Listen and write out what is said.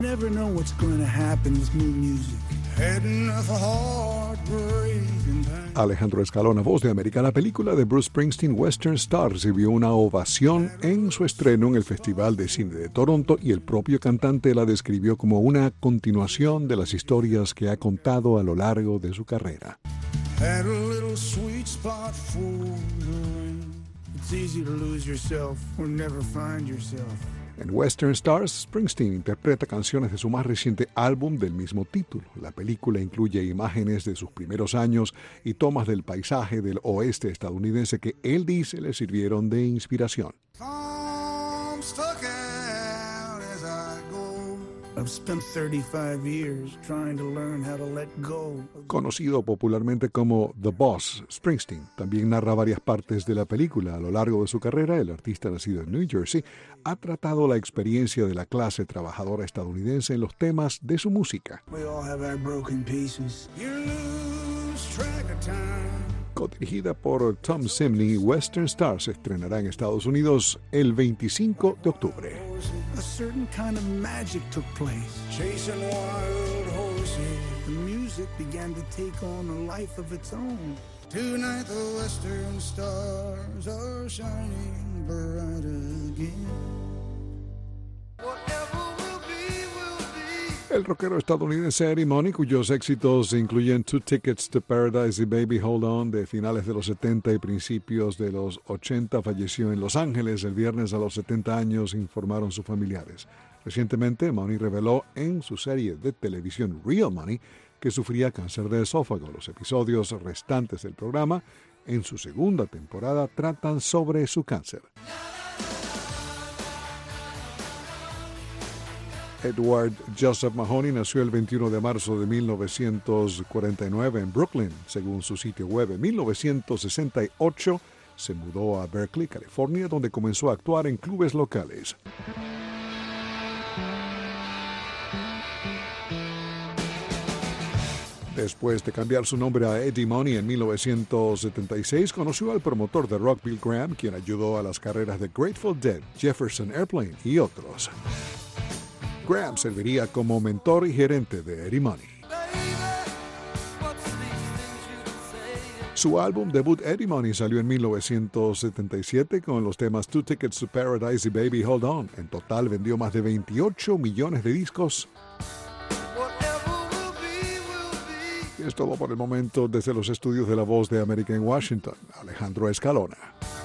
Never know what's going to happen with new music. Heading for heartbreak and pain. Alejandro Escalona, voz de América. La película de Bruce Springsteen, Western Star, recibió una ovación en su estreno en el Festival de Cine de Toronto y el propio cantante la describió como una continuación de las historias que ha contado a lo largo de su carrera. Had a little sweet spot for the rain. It's easy to lose yourself or never find yourself. En Western Stars, Springsteen interpreta canciones de su más reciente álbum del mismo título. La película incluye imágenes de sus primeros años y tomas del paisaje del oeste estadounidense que él dice le sirvieron de inspiración. Conocido popularmente como The Boss, Springsteen también narra varias partes de la película. A lo largo de su carrera, el artista nacido en New Jersey ha tratado la experiencia de la clase trabajadora estadounidense en los temas de su música. Codirigida por Tom Simney, Western Star se estrenará en Estados Unidos el 25 de octubre. A certain kind of magic took place. Chasing wild horses. The music began to take on a life of its own. Tonight the western stars are shining bright again. El rockero estadounidense Eddie Money, cuyos éxitos incluyen Two Tickets to Paradise y Baby Hold On de finales de los 70 y principios de los 80, falleció en Los Ángeles el viernes a los 70 años, informaron sus familiares. Recientemente, Money reveló en su serie de televisión Real Money que sufría cáncer de esófago. Los episodios restantes del programa, en su segunda temporada, tratan sobre su cáncer. Edward Joseph Mahoney nació el 21 de marzo de 1949 en Brooklyn. Según su sitio web, en 1968 se mudó a Berkeley, California, donde comenzó a actuar en clubes locales. Después de cambiar su nombre a Eddie Money en 1976, conoció al promotor de rock Bill Graham, quien ayudó a las carreras de Grateful Dead, Jefferson Airplane y otros. Graham serviría como mentor y gerente de Eddie Money. Su álbum debut Eddie Money salió en 1977 con los temas Two Tickets to Paradise y Baby Hold On. En total vendió más de 28 millones de discos. Y es todo por el momento desde los estudios de La Voz de América en Washington. Alejandro Escalona.